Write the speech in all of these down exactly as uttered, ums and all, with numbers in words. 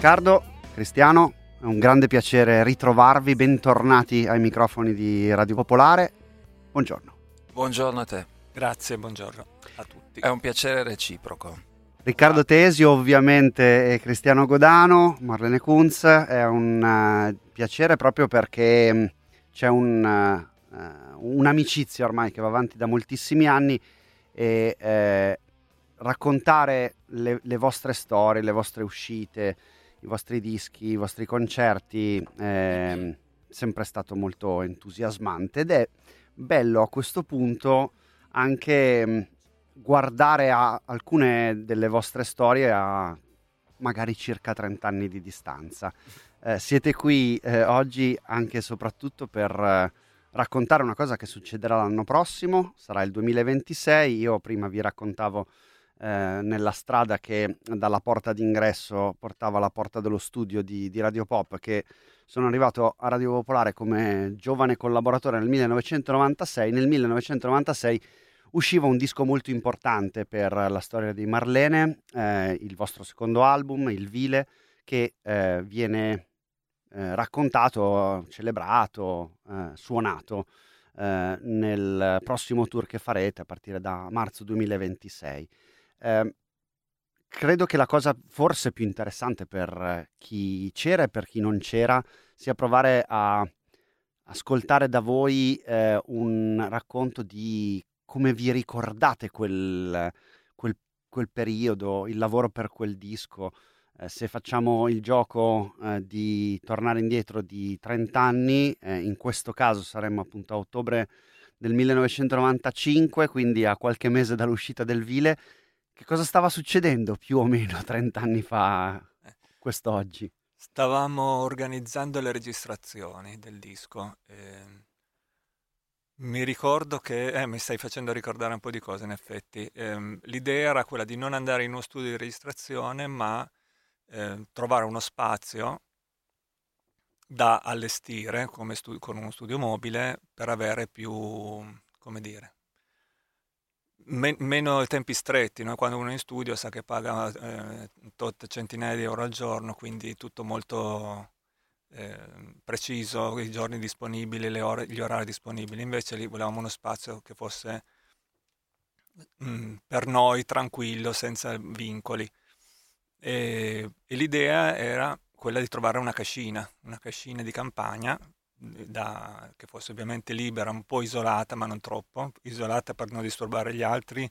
Riccardo, Cristiano, è un grande piacere ritrovarvi, bentornati ai microfoni di Radio Popolare. Buongiorno. Buongiorno a te. Grazie, buongiorno a tutti. È un piacere reciproco. Riccardo Tesi ovviamente e Cristiano Godano, Marlene Kunz, è un uh, piacere proprio perché mh, c'è un, uh, un'amicizia ormai che va avanti da moltissimi anni e eh, raccontare le, le vostre storie, le vostre uscite, i vostri dischi, i vostri concerti è sempre stato molto entusiasmante ed è bello a questo punto anche mh, guardare a alcune delle vostre storie a magari circa trenta anni di distanza. Eh, siete qui eh, oggi anche e soprattutto per eh, raccontare una cosa che succederà l'anno prossimo, sarà il duemilaventisei. Io prima vi raccontavo eh, nella strada che dalla porta d'ingresso portava alla porta dello studio di, di Radio Pop, che sono arrivato a Radio Popolare come giovane collaboratore nel millenovecentonovantasei. Nel millenovecentonovantasei usciva un disco molto importante per la storia di Marlene, eh, il vostro secondo album, Il Vile, che eh, viene eh, raccontato, celebrato, eh, suonato eh, nel prossimo tour che farete a partire da marzo duemilaventisei. Eh, credo che la cosa forse più interessante per chi c'era e per chi non c'era sia provare a ascoltare da voi eh, un racconto di come vi ricordate quel, quel, quel periodo, il lavoro per quel disco. Eh, se facciamo il gioco eh, di tornare indietro di trenta anni, eh, in questo caso saremmo appunto a ottobre del millenovecentonovantacinque, quindi a qualche mese dall'uscita del Vile. Che cosa stava succedendo più o meno trenta anni fa quest'oggi? Stavamo organizzando le registrazioni del disco. E mi ricordo che, eh, mi stai facendo ricordare un po' di cose in effetti. Ehm, l'idea era quella di non andare in uno studio di registrazione, ma eh, trovare uno spazio da allestire come stu- con uno studio mobile per avere più, come dire, men- meno tempi stretti, no? Quando uno è in studio sa che paga eh, tot centinaia di euro al giorno, quindi tutto molto eh, preciso, i giorni disponibili, le ore, gli orari disponibili. Invece lì volevamo uno spazio che fosse mh, per noi tranquillo, senza vincoli. E, e l'idea era quella di trovare una cascina, una cascina di campagna da- che fosse ovviamente libera, un po' isolata, ma non troppo, isolata per non disturbare gli altri,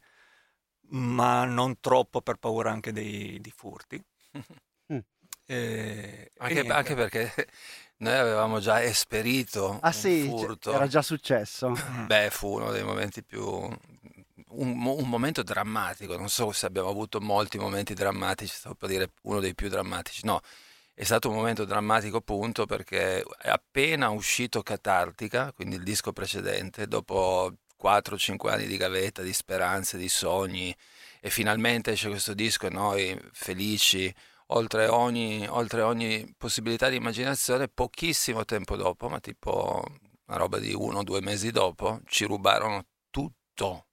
ma non troppo per paura anche dei, di furti. Mm. E, e Anche, niente. anche perché noi avevamo già esperito Ah un sì, c- furto. era già successo. Beh, fu uno dei momenti più... Un, mo- un momento drammatico, non so se abbiamo avuto molti momenti drammatici, stavo per dire uno dei più drammatici, no, è stato un momento drammatico appunto perché è appena uscito Catartica, quindi il disco precedente, dopo quattro cinque anni di gavetta, di speranze, di sogni, e finalmente esce questo disco e noi felici, oltre ogni, oltre ogni possibilità di immaginazione, pochissimo tempo dopo, ma tipo una roba di uno o due mesi dopo, ci rubarono tutto,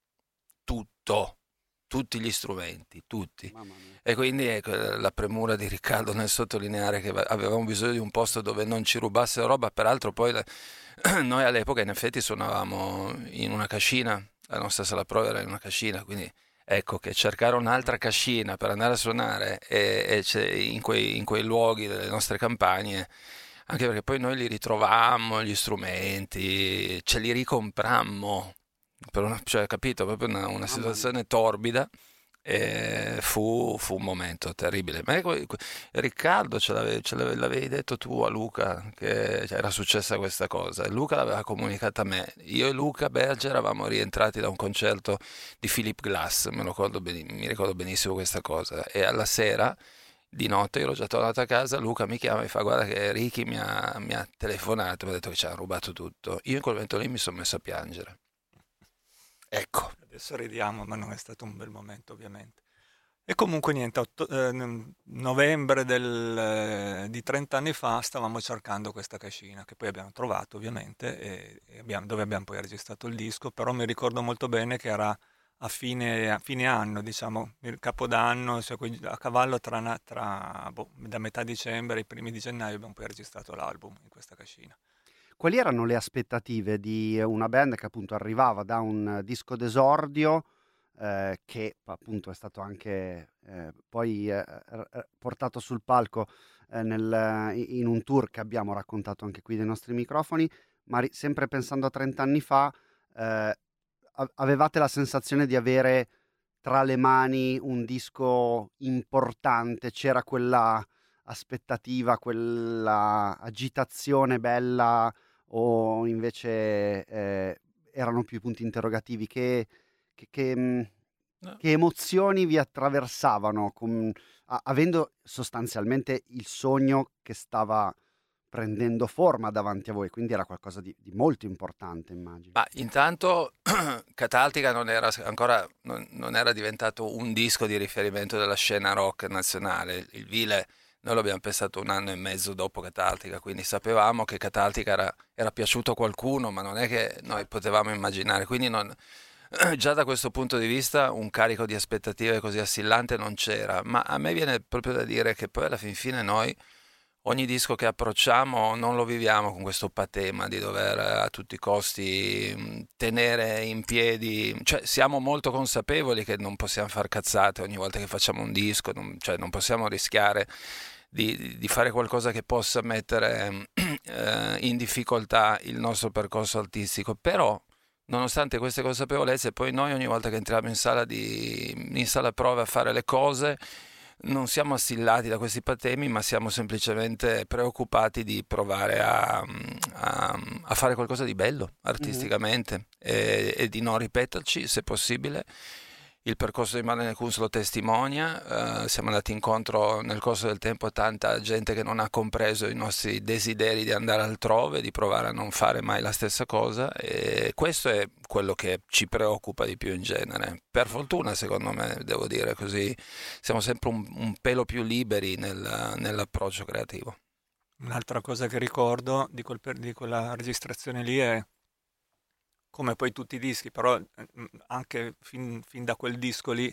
tutto, tutti gli strumenti, tutti. Mamma mia. E quindi ecco, la premura di Riccardo nel sottolineare che avevamo bisogno di un posto dove non ci rubassero roba, peraltro poi la- noi all'epoca in effetti suonavamo in una cascina, la nostra sala prova era in una cascina, quindi ecco che cercare un'altra cascina per andare a suonare e, e c'è- in quei, in quei luoghi delle nostre campagne, anche perché poi noi li ritrovammo, gli strumenti, ce li ricomprammo, per una, cioè, capito, proprio una, una Mamma mia. situazione torbida. E fu, fu un momento terribile. Ma ecco, Riccardo, ce l'avevi, ce l'avevi- l'avevi detto tu a Luca che era successa questa cosa. E Luca l'aveva comunicata a me. Io e Luca Berger eravamo rientrati da un concerto di Philip Glass, me lo ricordo beni- mi ricordo benissimo questa cosa. E alla sera, di notte, io ero già tornato a casa, Luca mi chiama e mi fa guarda che Ricky mi ha, mi ha telefonato, mi ha detto che ci hanno rubato tutto. Io in quel momento lì mi sono messo a piangere. Ecco. Adesso ridiamo, ma non è stato un bel momento ovviamente. E comunque niente, a otto- eh, n- novembre del, eh, di trenta anni fa stavamo cercando questa cascina, che poi abbiamo trovato ovviamente, e, e abbiamo- dove abbiamo poi registrato il disco, però mi ricordo molto bene che era a fine, a fine anno, diciamo, il capodanno, cioè quindi a cavallo tra, na- tra, boh, da metà dicembre e i primi di gennaio abbiamo poi registrato l'album in questa cascina. Quali erano le aspettative di una band che appunto arrivava da un disco d'esordio, eh, che appunto è stato anche eh, poi eh, r- portato sul palco eh, nel- in un tour che abbiamo raccontato anche qui dei nostri microfoni, ma ri- sempre pensando a trenta anni fa, eh, a- avevate la sensazione di avere tra le mani un disco importante, c'era quella aspettativa, quella agitazione bella, o invece eh, erano più punti interrogativi? Che, che, che, mh, No. che emozioni vi attraversavano, con- a- avendo sostanzialmente il sogno che stava prendendo forma davanti a voi, quindi era qualcosa di, di molto importante, immagino. Ma intanto Cataltica non era ancora non, non era diventato un disco di riferimento della scena rock nazionale. Il Vile noi l'abbiamo pensato un anno e mezzo dopo Cataltica, quindi sapevamo che Cataltica era, era piaciuto a qualcuno, ma non è che noi potevamo immaginare. Quindi non- già da questo punto di vista un carico di aspettative così assillante non c'era. Ma a me viene proprio da dire che poi alla fin fine noi ogni disco che approcciamo non lo viviamo con questo patema di dover eh, a tutti i costi mh, tenere in piedi, cioè siamo molto consapevoli che non possiamo far cazzate ogni volta che facciamo un disco, non, cioè non possiamo rischiare di, di fare qualcosa che possa mettere eh, in difficoltà il nostro percorso artistico, però nonostante queste consapevolezze, poi noi ogni volta che entriamo in sala, di, in sala prove a fare le cose, non siamo assillati da questi patemi, ma siamo semplicemente preoccupati di provare a, a- a fare qualcosa di bello Mhm. artisticamente e, e di non ripeterci, se possibile. Il percorso di Marlene Kunz lo testimonia, eh, siamo andati incontro nel corso del tempo a tanta gente che non ha compreso i nostri desideri di andare altrove, di provare a non fare mai la stessa cosa, e questo è quello che ci preoccupa di più in genere. Per fortuna, secondo me, devo dire così, siamo sempre un, un pelo più liberi nel- nell'approccio creativo. Un'altra cosa che ricordo di, quel per- di quella registrazione lì è come poi tutti i dischi, però eh, mh, anche fin, fin da quel disco lì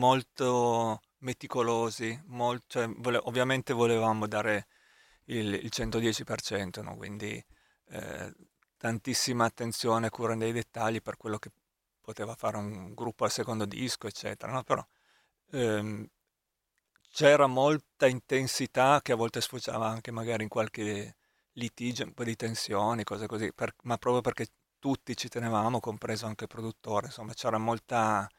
molto meticolosi, mol- cioè, vole- ovviamente volevamo dare il, il centodieci per cento, no? Quindi eh, tantissima attenzione e cura nei dettagli per quello che poteva fare un gruppo al secondo disco, eccetera, no? Però ehm, c'era molta intensità che a volte sfociava anche magari in qualche litigio, un po' di tensioni, cose così, per- ma proprio perché tutti ci tenevamo, compreso anche il produttore, insomma c'era molta,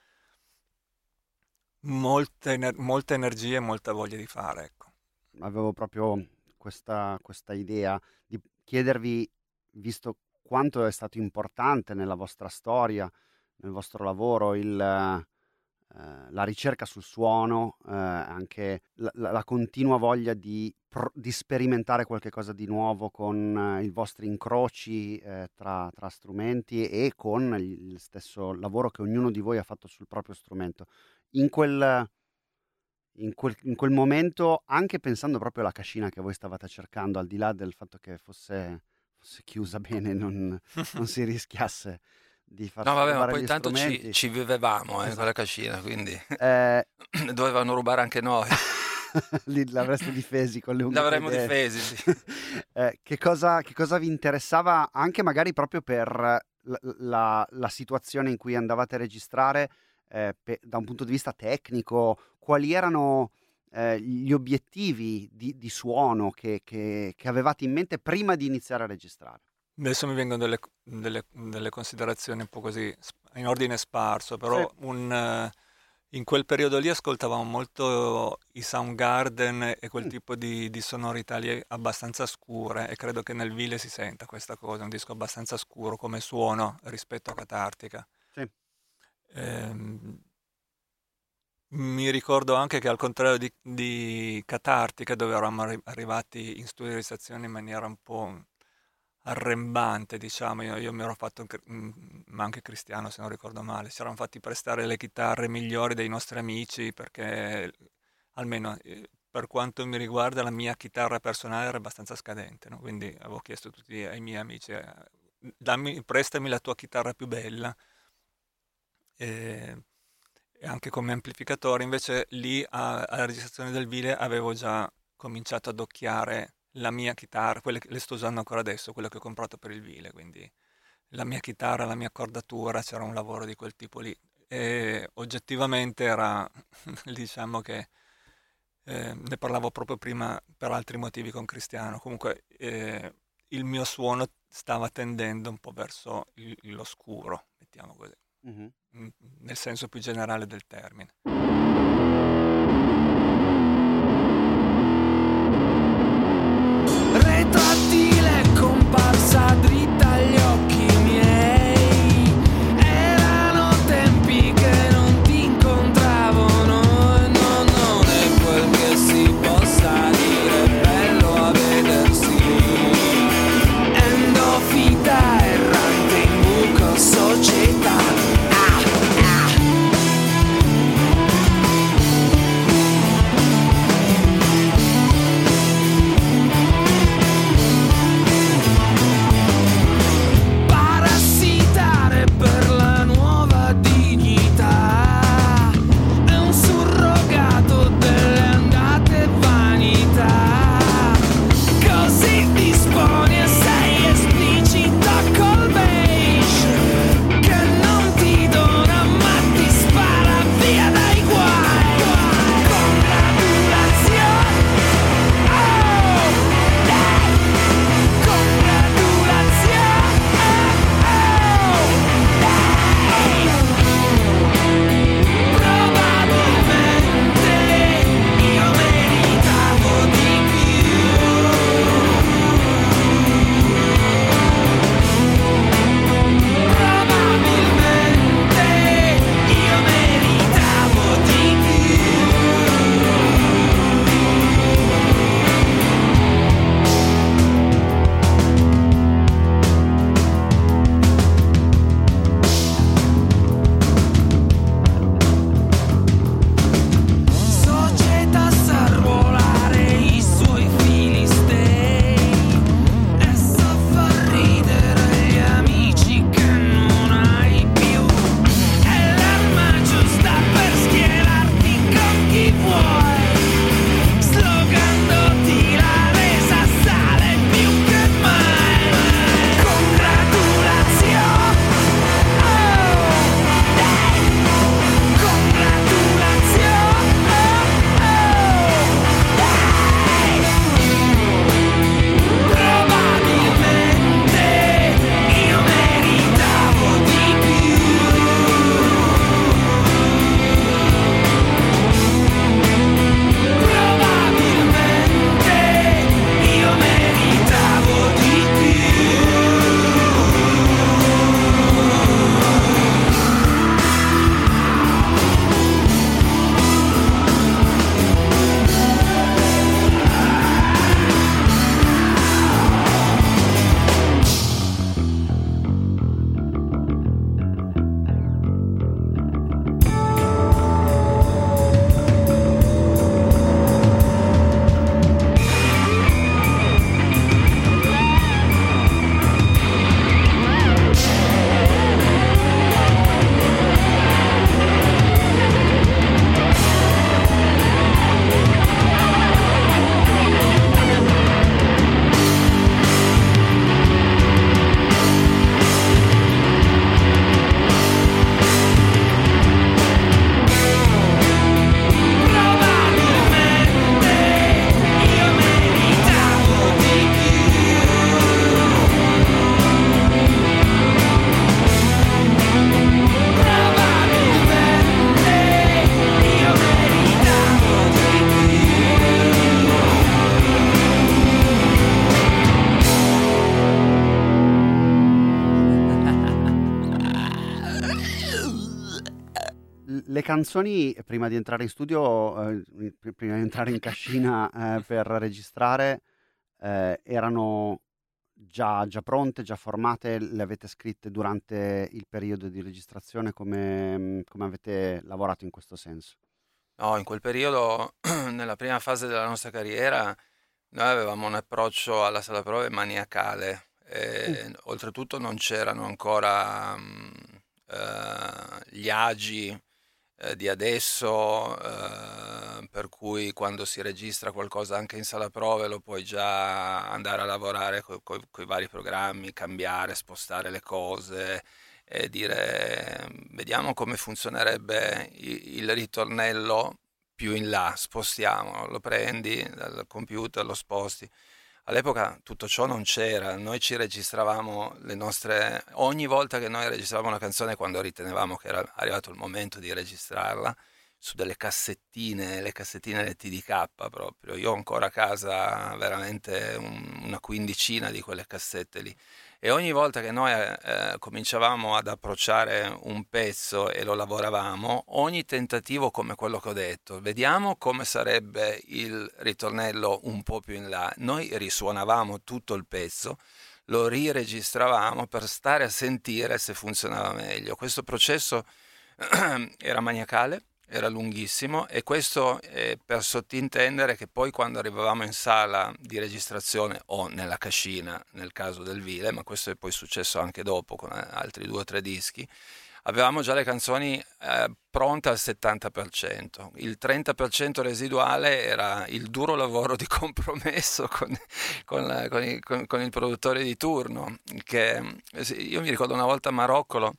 molta, ener- molta energia e molta voglia di fare, ecco. Avevo proprio questa, questa idea di chiedervi, visto quanto è stato importante nella vostra storia, nel vostro lavoro, il, eh, la ricerca sul suono, eh, anche la, la- la continua voglia di, pro- di sperimentare qualche cosa di nuovo con eh, i vostri incroci eh, tra, tra strumenti e con il stesso lavoro che ognuno di voi ha fatto sul proprio strumento. In quel, in quel, in quel momento, anche pensando proprio alla cascina che voi stavate cercando, al di là del fatto che fosse, fosse chiusa bene, non, non si rischiasse di No, farsi vabbè, ma rubare poi gli intanto ci, strumenti. ci vivevamo eh, con la Esatto. cascina, quindi Eh, dovevano rubare anche noi. lì l'avreste difesi con le unghie dei L'avremmo denti. difesi, sì. Eh, che cosa, che cosa vi interessava anche magari proprio per la, la- la situazione in cui andavate a registrare, eh, pe- da un punto di vista tecnico? Quali erano eh, gli obiettivi di, di suono che, che- che avevate in mente prima di iniziare a registrare? Adesso mi vengono delle, delle- delle considerazioni un po' così sp- in ordine sparso, Sì. però un, eh, in quel periodo lì ascoltavamo molto i Soundgarden e quel Mm, tipo di, di sonorità lì abbastanza scure e credo che nel Vile si senta questa cosa, un disco abbastanza scuro come suono rispetto a Catartica. sì. Ehm, Mi ricordo anche che al contrario di, di Catartica, dove eravamo arri- arrivati in studio di registrazione in maniera un po' arrembante, diciamo, io, io mi ero fatto, cr- mm, ma anche Cristiano se non ricordo male, ci eravamo fatti prestare le chitarre migliori dei nostri amici perché, almeno eh, per quanto mi riguarda, la mia chitarra personale era abbastanza scadente, no? Quindi avevo chiesto a tutti ai miei amici, eh, dammi, prestami la tua chitarra più bella. e anche come amplificatore. Invece lì a- alla registrazione del Vile avevo già cominciato ad occhiare la mia chitarra, quelle che le sto usando ancora adesso, quella che ho comprato per il Vile, quindi la mia chitarra, la mia accordatura, c'era un lavoro di quel tipo lì. E oggettivamente era, diciamo che eh, ne parlavo proprio prima per altri motivi con Cristiano. Comunque eh, il mio suono stava tendendo un po' verso il- l'oscuro, mettiamo così, Mhm. mm, nel senso più generale del termine. Retrottile comparsa dritta agli occhi miei. Erano tempi che non ti incontravano. E no, non è quel che si possa dire, bello a vedersi. Endofita errante in buco società. Ah, ah. Parassitare per la nuova dignità è un surrogato delle andate vanità. Così disponi e sei esplicito col beige che non ti dona ma ti spara via dai guai. Congratulazioni, oh, dai. Congratulazioni, oh, dai. Probabilmente io meritavo di più. Probabilmente io meritavo di più. Società sa arruolare i suoi filistei e sa far ridere gli amici che non hai più. È l'arma giusta per schierarti con chi vuoi, slogandoti la resa sale più che mai. Congratulazioni, oh, dai. Congratulazioni, oh, dai. Probabilmente io meritavo di più. Probabilmente io meritavo di più. Probabilmente io meritavo di più. Probabilmente io meritavo di L- Le canzoni, prima di entrare in studio, eh, pr- prima di entrare in cascina eh, per registrare, eh, erano già, già pronte, già formate? Le avete scritte durante il periodo di registrazione? Come, come avete lavorato in questo senso? No, in quel periodo, nella prima fase della nostra carriera, noi avevamo un approccio alla sala prove maniacale. Mm. E, oltretutto non c'erano ancora mm, eh, gli agi eh, di adesso, eh, per cui quando si registra qualcosa anche in sala prove lo puoi già andare a lavorare con i vari programmi, cambiare, spostare le cose e dire vediamo come funzionerebbe i- il ritornello più in là, spostiamo, lo prendi dal computer, lo sposti. All'epoca tutto ciò non c'era, noi ci registravamo le nostre, ogni volta che noi registravamo una canzone quando ritenevamo che era arrivato il momento di registrarla, su delle cassettine, le cassettine del T D K proprio, io ho ancora a casa veramente un- una quindicina di quelle cassette lì. E ogni volta che noi eh, cominciavamo ad approcciare un pezzo e lo lavoravamo, ogni tentativo come quello che ho detto, vediamo come sarebbe il ritornello un po' più in là, noi risuonavamo tutto il pezzo, lo riregistravamo per stare a sentire se funzionava meglio. Questo processo era maniacale, era lunghissimo e questo è per sottintendere che poi quando arrivavamo in sala di registrazione o nella cascina nel caso del Vile, ma questo è poi successo anche dopo con altri due o tre dischi, avevamo già le canzoni eh, pronte al settanta per cento, il trenta per cento residuale era il duro lavoro di compromesso con, con, la- con i- con- con il produttore di turno, che eh, sì, io mi ricordo una volta a Maroccolo,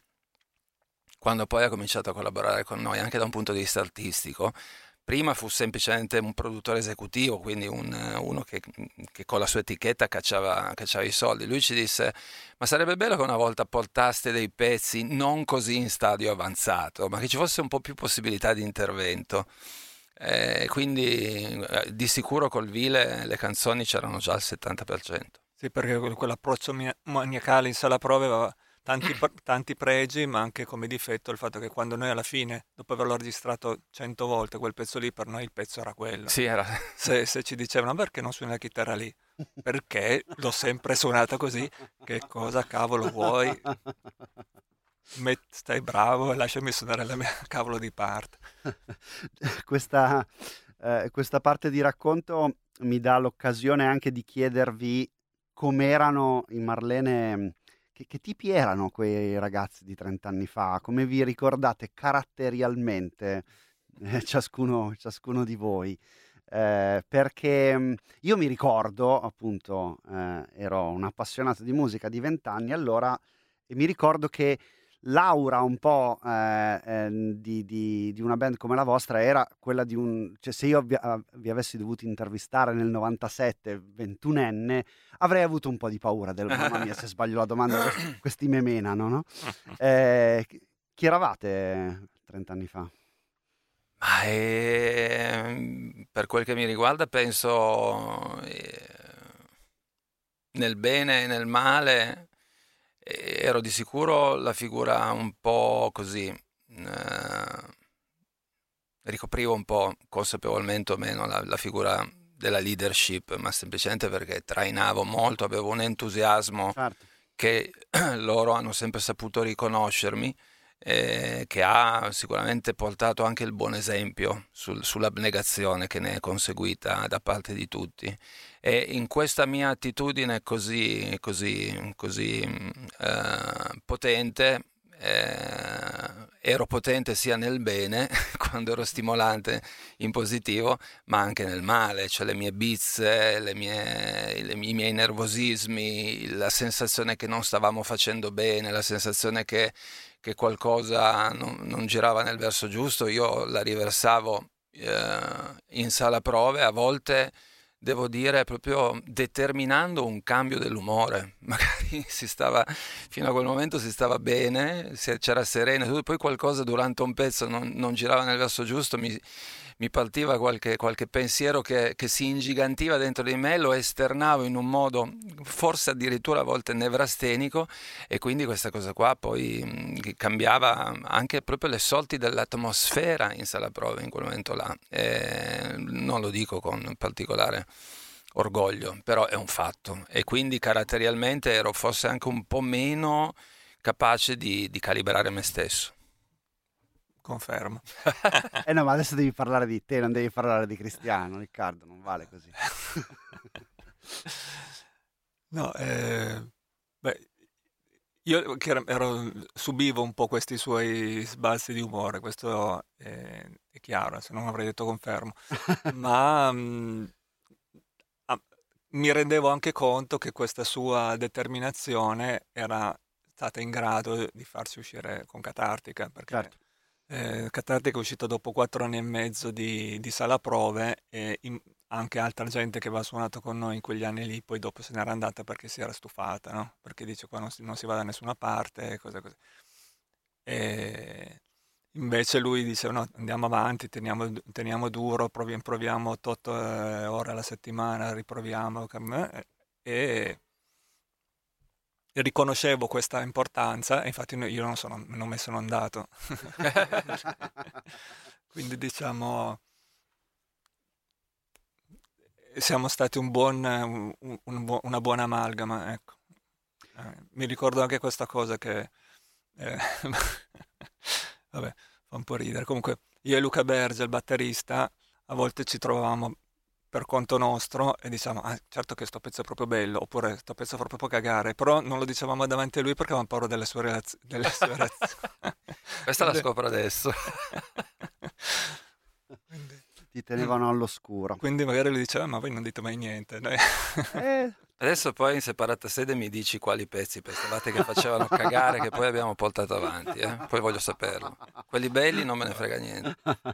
quando poi ha cominciato a collaborare con noi anche da un punto di vista artistico. Prima fu semplicemente un produttore esecutivo, quindi un- uno che, che con la sua etichetta cacciava, cacciava i soldi. Lui ci disse: ma sarebbe bello che una volta portaste dei pezzi non così in stadio avanzato, ma che ci fosse un po' più possibilità di intervento. Eh, quindi eh, di sicuro col Vile le canzoni c'erano già al settanta per cento. Sì, perché quel- quell'approccio mia- maniacale in sala prove aveva tanti, pr- tanti pregi, ma anche come difetto il fatto che quando noi alla fine, dopo averlo registrato cento volte, quel pezzo lì, per noi il pezzo era quello. Sì, era... Se, se ci dicevano perché non suoni la chitarra lì? Perché l'ho sempre suonata così, che cosa cavolo vuoi? Met- stai bravo e lasciami suonare la mia cavolo di parte. Questa, eh, questa parte di racconto mi dà l'occasione anche di chiedervi com'erano i Marlene, che, che tipi erano quei ragazzi di trenta anni fa, come vi ricordate caratterialmente eh, ciascuno, ciascuno di voi. Eh, perché mh, io mi ricordo, appunto, eh, ero un appassionato di musica di vent'anni allora e mi ricordo che l'aura un po' eh, ehm, di, di- di una band come la vostra era quella di un... cioè se io vi, a- vi avessi dovuto intervistare nel novantasette, ventunenne, avrei avuto un po' di paura del mamma mia se sbaglio la domanda, questi, questi me menano, no? Eh, chi chi eravate trenta anni fa? Ma ehm, per quel che mi riguarda penso eh, nel bene e nel male eh, ero di sicuro la figura un po' così, eh, ricoprivo un po' consapevolmente o meno la, la figura della leadership, ma semplicemente perché trainavo molto, avevo un entusiasmo Certo. che loro hanno sempre saputo riconoscermi, eh, che ha sicuramente portato anche il buon esempio sul- sull'abnegazione che ne è conseguita da parte di tutti. E in questa mia attitudine così, così, così mh, eh, potente, eh, ero potente sia nel bene, quando ero stimolante in positivo, ma anche nel male, cioè le mie bizze, le mie, le- i miei nervosismi, la sensazione che non stavamo facendo bene, la sensazione che, che qualcosa non, non girava nel verso giusto, io la riversavo eh, in sala prove, a volte devo dire proprio determinando un cambio dell'umore. Magari si stava, fino a quel momento si stava bene, se- c'era sereno, e tutto, poi qualcosa durante un pezzo non, non girava nel verso giusto, mi, mi partiva qualche, qualche pensiero che, che si ingigantiva dentro di me, lo esternavo in un modo forse addirittura a volte nevrastenico e quindi questa cosa qua poi mh, cambiava anche proprio le sorti dell'atmosfera in sala prove in quel momento là. E non lo dico con particolare orgoglio, però è un fatto e quindi caratterialmente ero forse anche un po' meno capace di, di calibrare me stesso. Confermo. Eh no, ma adesso devi parlare di te, non devi parlare di Cristiano, Riccardo, non vale così. No, eh, beh, Io che ero, ero- subivo un po' questi suoi sbalzi di umore, questo è, è chiaro, se non avrei detto confermo, ma mm, a- mi rendevo anche conto che questa sua determinazione era stata in grado di farsi uscire con Catartica, perché Certo, eh, Catartica è uscito dopo quattro anni e mezzo di, di sala prove e in- anche altra gente che aveva suonato con noi in quegli anni lì, poi dopo se n'era andata perché si era stufata, no? Perché dice qua non si, non si va da nessuna parte, cose così. E invece lui dice no, andiamo avanti, teniamo, teniamo duro, proviamo, proviamo otto ore alla settimana, riproviamo. cam- E, e riconoscevo questa importanza e infatti no- io non, sono, non me ne sono andato. Quindi diciamo siamo stati un buon, un- un buo- una buona amalgama, ecco. Eh, mi ricordo anche questa cosa che, eh, vabbè, fa un po' ridere. Comunque, io e Luca Berge, il batterista, a volte ci trovavamo per conto nostro e diciamo, ah, certo che sto pezzo è proprio bello, oppure sto pezzo fa proprio cagare, però non lo dicevamo davanti a lui perché avevamo paura delle sue reaz- delle sue reazioni. Questa la Quindi... scopro adesso. Quindi... ti tenevano all'oscuro. Quindi magari lui diceva, ma voi non dite mai niente. Dai." Eh, Adesso poi in separata sede mi dici quali pezzi pensavate che facevano cagare che poi abbiamo portato avanti, eh? Poi voglio saperlo. Quelli belli non me ne frega niente.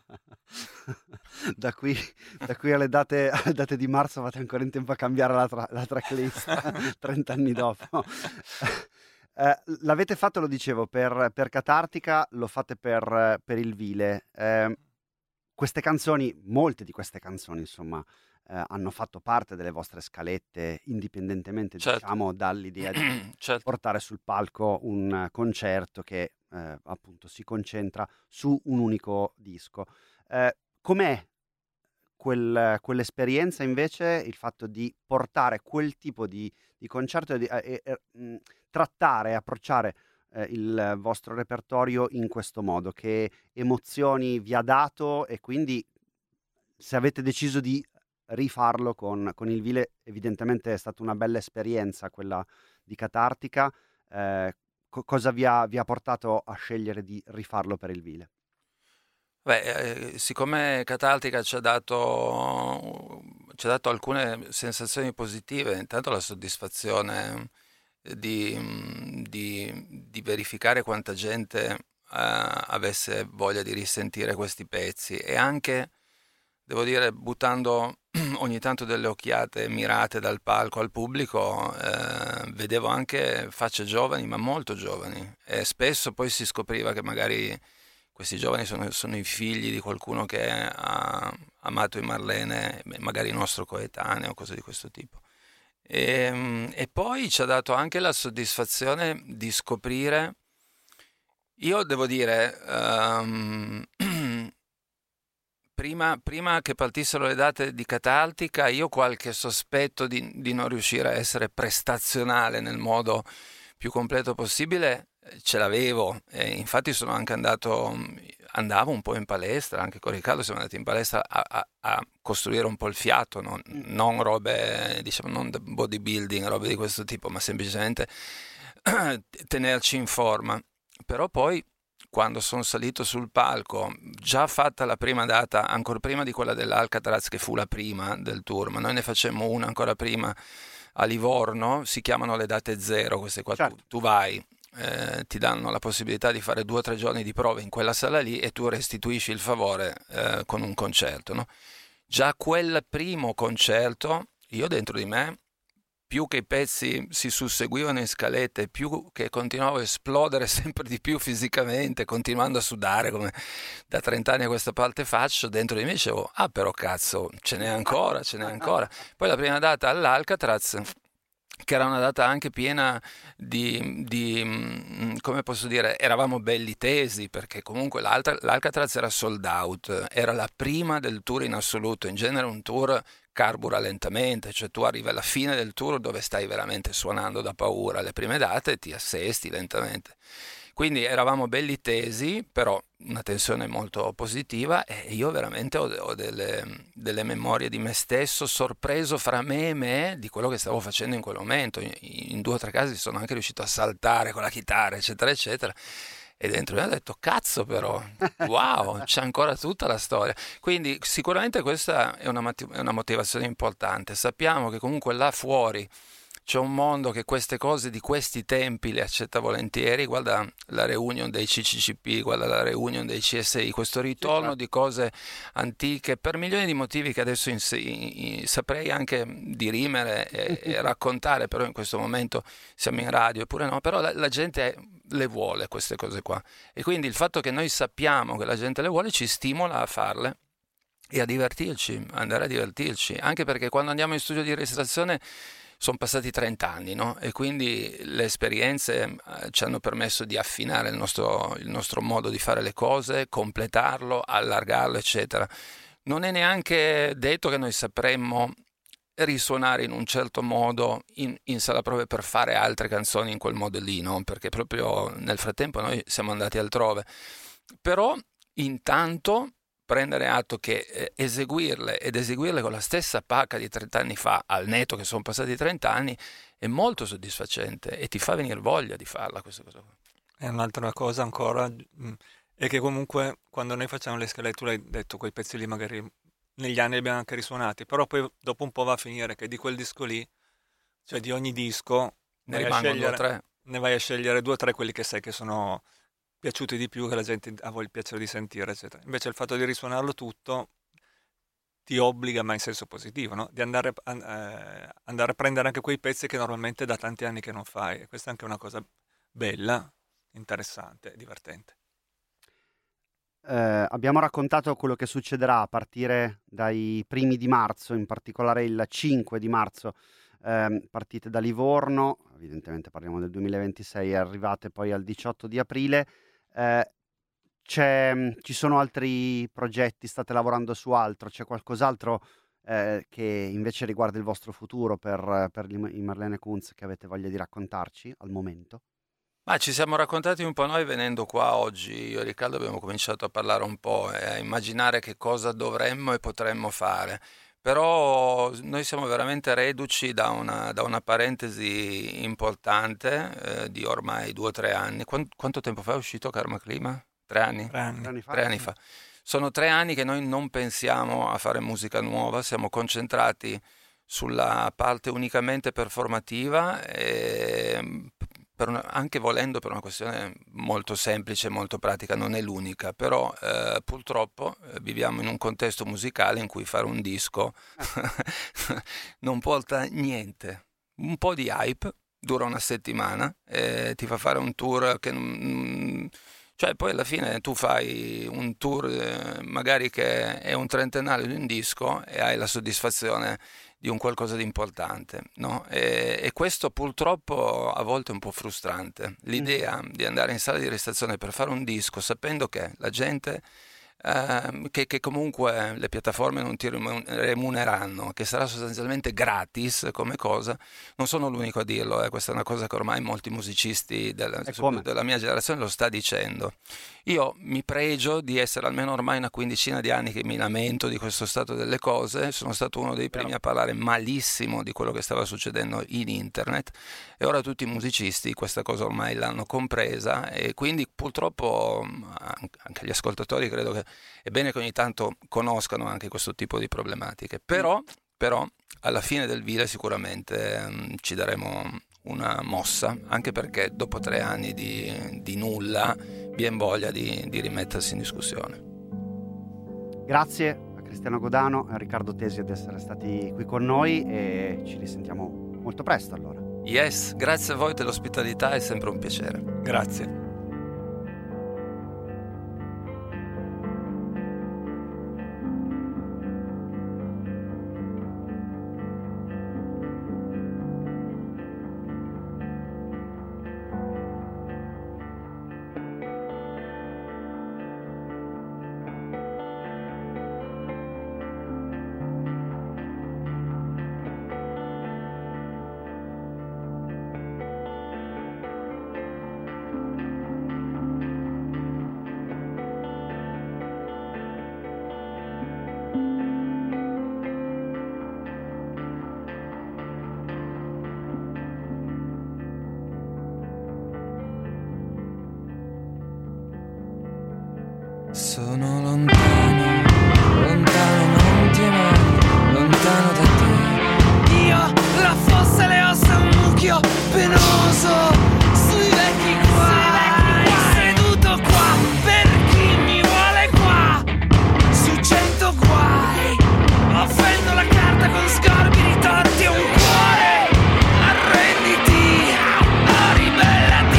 da, qui, da qui alle date, alle date di marzo fate ancora in tempo a cambiare la, tra- la tracklist trenta anni dopo. Eh, l'avete fatto, lo dicevo, per, per Catartica, lo fate per, per il Vile. Eh, queste canzoni, molte di queste canzoni, insomma, eh, hanno fatto parte delle vostre scalette, indipendentemente, Certo, diciamo, dall'idea di certo. portare sul palco un eh, concerto che eh, appunto si concentra su un unico disco. Eh, com'è quel- quell'esperienza invece, il fatto di portare quel tipo di, di concerto e, di- e- e, mh, trattare e approcciare eh, il vostro repertorio in questo modo? Che emozioni vi ha dato e quindi se avete deciso di rifarlo con, con il Vile, evidentemente è stata una bella esperienza quella di Catartica. Eh, co- cosa vi ha, vi ha portato a scegliere di rifarlo per il Vile? Beh, eh, siccome Cataltica ci ha dato, ci ha dato alcune sensazioni positive, intanto la soddisfazione di, mm, di- di verificare quanta gente eh, avesse voglia di risentire questi pezzi e anche, devo dire, buttando ogni tanto delle occhiate mirate dal palco al pubblico, eh, vedevo anche facce giovani, ma molto giovani, e spesso poi si scopriva che magari questi giovani sono, sono i figli di qualcuno che ha amato i Marlene, magari nostro coetaneo, cose di questo tipo. E, mm, e poi ci ha dato anche la soddisfazione di scoprire, io devo dire, ehm, prima, prima che partissero le date di Cataltica, io qualche sospetto di, di non riuscire a essere prestazionale nel modo più completo possibile eh, ce l'avevo, e infatti sono anche andato, mm, andavo un po' in palestra, anche con Riccardo siamo andati in palestra a, a- a costruire un po' il fiato, non, non robe, diciamo, non da bodybuilding, robe di questo tipo, ma semplicemente tenerci in forma. Però poi quando sono salito sul palco, già fatta la prima data, ancora prima di quella dell'Alcatraz che fu la prima del tour, ma noi ne facemmo una ancora prima a Livorno, si chiamano le date zero, queste qua, tu, Certo. tu vai, eh, ti danno la possibilità di fare due o tre giorni di prove in quella sala lì e tu restituisci il favore eh, con un concerto, no? Già quel primo concerto, io dentro di me, più che i pezzi si susseguivano in scalette, più che continuavo a esplodere sempre di più fisicamente, continuando a sudare come da trenta anni a questa parte faccio, dentro di me dicevo, ah però cazzo, ce n'è ancora, ce n'è ancora. Poi la prima data all'Alcatraz, che era una data anche piena di, di, mm, come posso dire, eravamo belli tesi, perché comunque l'Altra- l'Alcatraz era sold out, era la prima del tour in assoluto, in genere un tour carbura lentamente, cioè tu arrivi alla fine del tour dove stai veramente suonando da paura, le prime date ti assesti lentamente. Quindi eravamo belli tesi, però una tensione molto positiva, e io veramente ho, ho delle, delle memorie di me stesso, sorpreso fra me e me di quello che stavo facendo in quel momento. In, in due o tre casi sono anche riuscito a saltare con la chitarra, eccetera, eccetera. E dentro mi ha detto, cazzo però, wow, c'è ancora tutta la storia. Quindi sicuramente questa è una, mati- è una motivazione importante. Sappiamo che comunque là fuori c'è un mondo che queste cose di questi tempi le accetta volentieri. Guarda la reunion dei C C C P, guarda la reunion dei C S I, questo ritorno certo. di cose antiche per milioni di motivi che adesso in, in, in, saprei anche dirimere e, e raccontare, però in questo momento siamo in radio, eppure no, però la, la gente le vuole queste cose qua, e quindi il fatto che noi sappiamo che la gente le vuole ci stimola a farle e a divertirci, andare a divertirci, anche perché quando andiamo in studio di registrazione sono passati trenta anni, no? E quindi le esperienze eh, ci hanno permesso di affinare il nostro, il nostro modo di fare le cose, completarlo, allargarlo, eccetera. Non è neanche detto che noi sapremmo risuonare in un certo modo in, in sala prove per fare altre canzoni in quel modo lì, no? Perché proprio nel frattempo noi siamo andati altrove. Però intanto prendere atto che eh, eseguirle ed eseguirle con la stessa pacca di trenta anni fa, al netto che sono passati trenta anni, è molto soddisfacente e ti fa venire voglia di farla questa cosa qua. E un'altra cosa ancora mh, è che comunque quando noi facciamo le scale, tu l'hai detto, quei pezzi lì magari negli anni li abbiamo anche risuonati, però poi dopo un po' va a finire che di quel disco lì, cioè di ogni disco, Ne vai a rimangono due o scegliere, tre. ne vai a scegliere due o tre quelli che sai che sono piaciuti di più, che la gente ha voglia- il piacere di sentire, eccetera. Invece il fatto di risuonarlo tutto ti obbliga, ma in senso positivo, no? Di andare, a- eh, andare a prendere anche quei pezzi che normalmente da tanti anni che non fai. E questa è anche una cosa bella, interessante, divertente. Eh, abbiamo raccontato quello che succederà a partire dai primi di marzo, in particolare il cinque di marzo. Ehm, partite da Livorno, evidentemente parliamo del duemilaventisei, e arrivate poi al diciotto di aprile. Eh, c'è, ci sono altri progetti, state lavorando su altro, c'è qualcos'altro eh, che invece riguarda il vostro futuro per, per i Marlene Kunz che avete voglia di raccontarci al momento? Ma ci siamo raccontati un po' noi venendo qua oggi. Io e Riccardo abbiamo cominciato a parlare un po' e a immaginare che cosa dovremmo e potremmo fare. Però noi siamo veramente reduci da una, da una parentesi importante eh, di ormai due o tre anni. Quan- quanto tempo fa è uscito Karma Clima? Tre anni? Tre anni. Tre anni fa? Tre anni Sì. fa. Sono tre anni che noi non pensiamo a fare musica nuova, siamo concentrati sulla parte unicamente performativa, e per una- anche volendo per una questione molto semplice, molto pratica, non è l'unica, però eh, purtroppo eh, viviamo in un contesto musicale in cui fare un disco non porta niente, un po' di hype, dura una settimana, e ti fa fare un tour che non... Cioè poi alla fine tu fai un tour eh, magari che è un trentennale di un disco e hai la soddisfazione di un qualcosa di importante, no? E, e questo purtroppo a volte è un po' frustrante. L'idea di andare in sala di registrazione per fare un disco sapendo che la gente, ehm, che, che comunque le piattaforme non ti rimu- remuneranno, che sarà sostanzialmente gratis come cosa, non sono l'unico a dirlo, eh. Questa è una cosa che ormai molti musicisti della, E come? della mia generazione lo sta dicendo. Io mi pregio di essere almeno ormai una quindicina di anni che mi lamento di questo stato delle cose, sono stato uno dei primi Vero. a parlare malissimo di quello che stava succedendo in internet, e ora tutti i musicisti questa cosa ormai l'hanno compresa, e quindi purtroppo mh, anche gli ascoltatori credo che è bene che ogni tanto conoscano anche questo tipo di problematiche, però, però alla fine del video sicuramente mh, ci daremo una mossa, anche perché dopo tre anni di, di nulla bien voglia di, di rimettersi in discussione. Grazie a Cristiano Godano e a Riccardo Tesio di essere stati qui con noi, e ci risentiamo molto presto allora. Yes, grazie a voi dell'ospitalità, è sempre un piacere. Grazie. Sono lontano, lontano ma non ti amare, lontano da te. Io, la fossa, le ossa, un mucchio penoso sui vecchi guai, seduto qua per chi mi vuole qua, su cento guai, offendo la carta con scorbi ritorti e un cuore, arrenditi, oh, ribellati.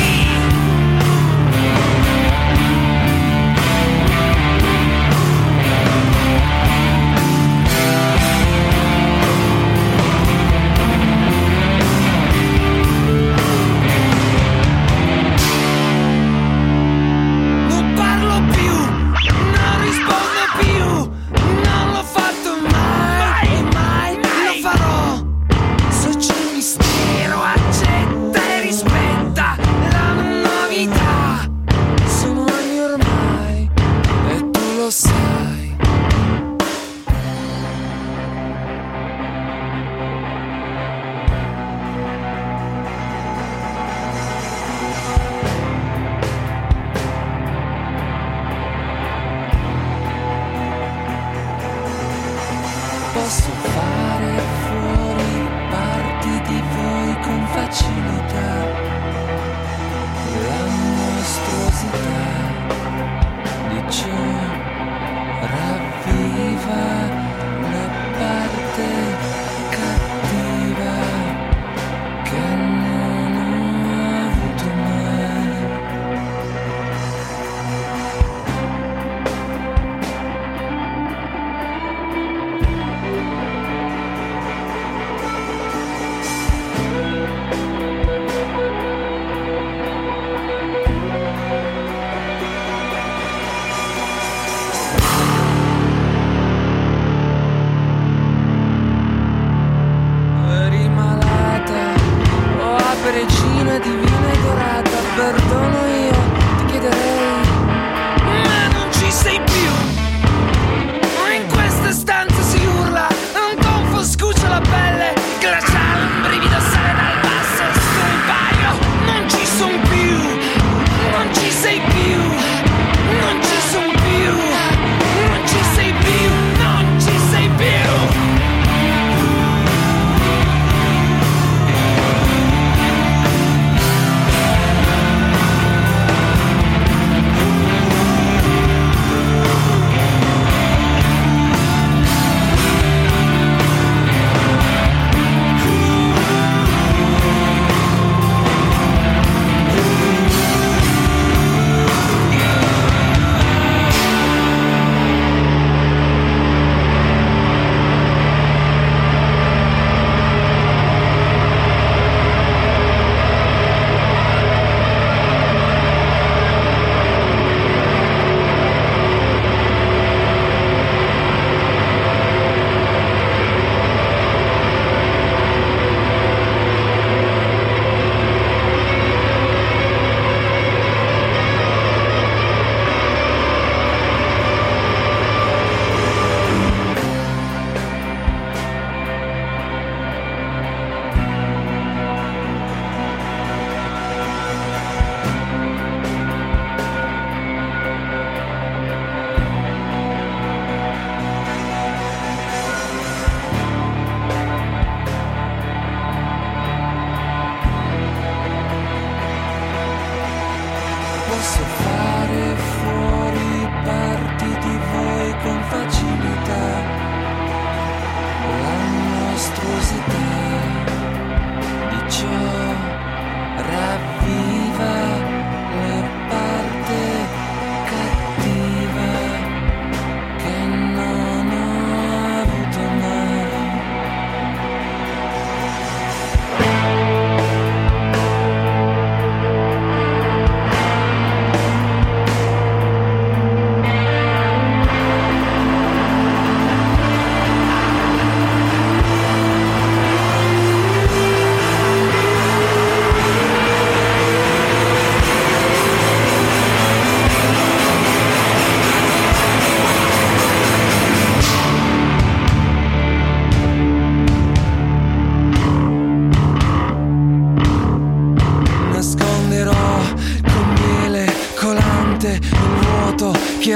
Posso fare fuori parti di voi con facilità, la mostruosità di ciò ravviva la parte cattiva che non ho avuto mai.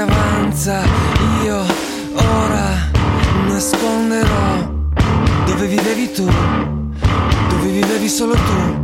avanza, io ora nasconderò dove vivevi tu, dove vivevi solo tu.